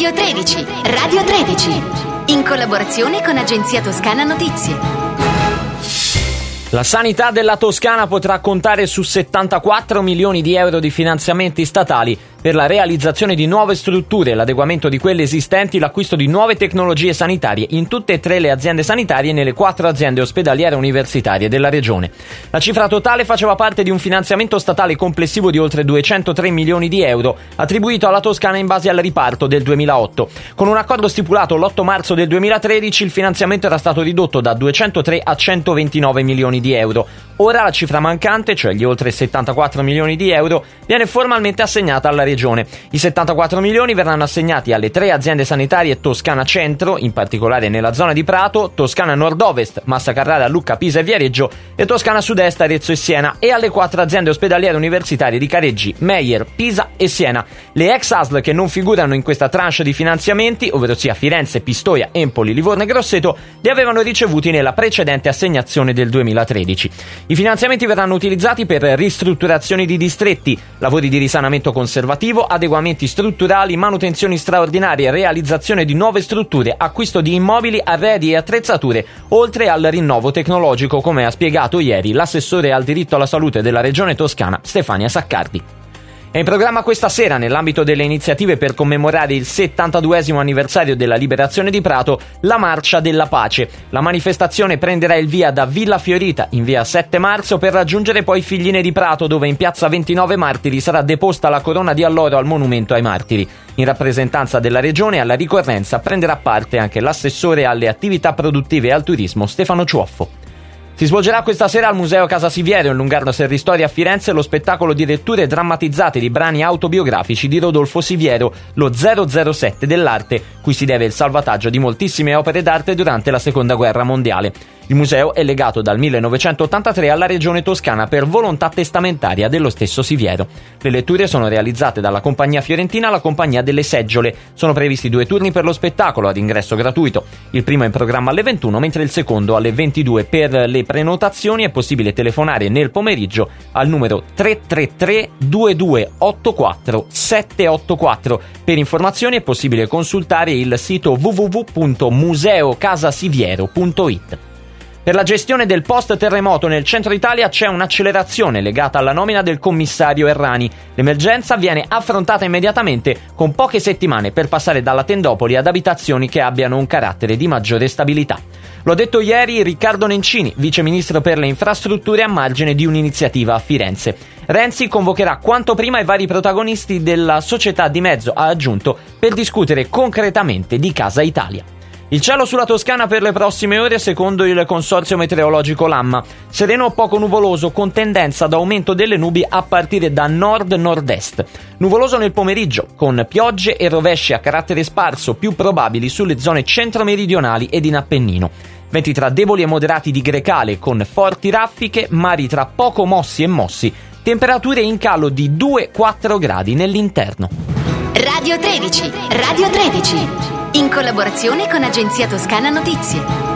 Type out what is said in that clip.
Radio 13, Radio 13, in collaborazione con Agenzia Toscana Notizie. La sanità della Toscana potrà contare su 74 milioni di euro di finanziamenti statali per la realizzazione di nuove strutture, l'adeguamento di quelle esistenti, l'acquisto di nuove tecnologie sanitarie in tutte e 3 le aziende sanitarie e nelle 4 aziende ospedaliere universitarie della regione. La cifra totale faceva parte di un finanziamento statale complessivo di oltre 203 milioni di euro attribuito alla Toscana in base al riparto del 2008. Con un accordo stipulato l'8 marzo del 2013 il finanziamento era stato ridotto da 203 a 129 milioni di euro. Ora la cifra mancante, cioè gli oltre 74 milioni di euro, viene formalmente assegnata alla regione. I 74 milioni verranno assegnati alle 3 aziende sanitarie Toscana Centro, in particolare nella zona di Prato, Toscana Nord-Ovest, Massa Carrara, Lucca, Pisa e Viareggio, e Toscana Sud-Est, Arezzo e Siena, e alle 4 aziende ospedaliere universitarie di Careggi, Meyer, Pisa e Siena. Le ex ASL che non figurano in questa tranche di finanziamenti, ovvero sia Firenze, Pistoia, Empoli, Livorno e Grosseto, li avevano ricevuti nella precedente assegnazione del 2013. I finanziamenti verranno utilizzati per ristrutturazioni di distretti, lavori di risanamento conservativo, adeguamenti strutturali, manutenzioni straordinarie, realizzazione di nuove strutture, acquisto di immobili, arredi e attrezzature, oltre al rinnovo tecnologico, come ha spiegato ieri l'assessore al diritto alla salute della Regione Toscana, Stefania Saccardi. È in programma questa sera, nell'ambito delle iniziative per commemorare il 72esimo anniversario della liberazione di Prato, la Marcia della Pace. La manifestazione prenderà il via da Villa Fiorita, in via 7 marzo, per raggiungere poi Figline di Prato, dove in piazza 29 Martiri sarà deposta la corona di alloro al monumento ai martiri. In rappresentanza della regione, alla ricorrenza prenderà parte anche l'assessore alle attività produttive e al turismo, Stefano Ciuoffo. Si svolgerà questa sera al Museo Casa Siviero in Lungarno Serristoria a Firenze lo spettacolo di letture drammatizzate di brani autobiografici di Rodolfo Siviero, lo 007 dell'arte, cui si deve il salvataggio di moltissime opere d'arte durante la Seconda Guerra Mondiale. Il museo è legato dal 1983 alla Regione Toscana per volontà testamentaria dello stesso Siviero. Le letture sono realizzate dalla compagnia fiorentina La Compagnia delle Seggiole. Sono previsti 2 turni per lo spettacolo ad ingresso gratuito. Il primo è in programma alle 21, mentre il secondo alle 22. Per le prenotazioni è possibile telefonare nel pomeriggio al numero 333 2284 784. Per informazioni è possibile consultare il sito www.museocasasiviero.it. Per la gestione del post-terremoto nel centro Italia c'è un'accelerazione legata alla nomina del commissario Errani. L'emergenza viene affrontata immediatamente, con poche settimane per passare dalla tendopoli ad abitazioni che abbiano un carattere di maggiore stabilità. Lo ha detto ieri Riccardo Nencini, vice ministro per le infrastrutture, a margine di un'iniziativa a Firenze. Renzi convocherà quanto prima i vari protagonisti della società di mezzo, ha aggiunto, per discutere concretamente di Casa Italia. Il cielo sulla Toscana per le prossime ore secondo il consorzio meteorologico Lamma. Sereno o poco nuvoloso con tendenza ad aumento delle nubi a partire da nord-nord-est. Nuvoloso nel pomeriggio con piogge e rovesci a carattere sparso più probabili sulle zone centro-meridionali ed in Appennino. Venti tra deboli e moderati di grecale con forti raffiche, mari tra poco mossi e mossi. Temperature in calo di 2-4 gradi nell'interno. Radio 13, Radio 13. In collaborazione con Agenzia Toscana Notizie.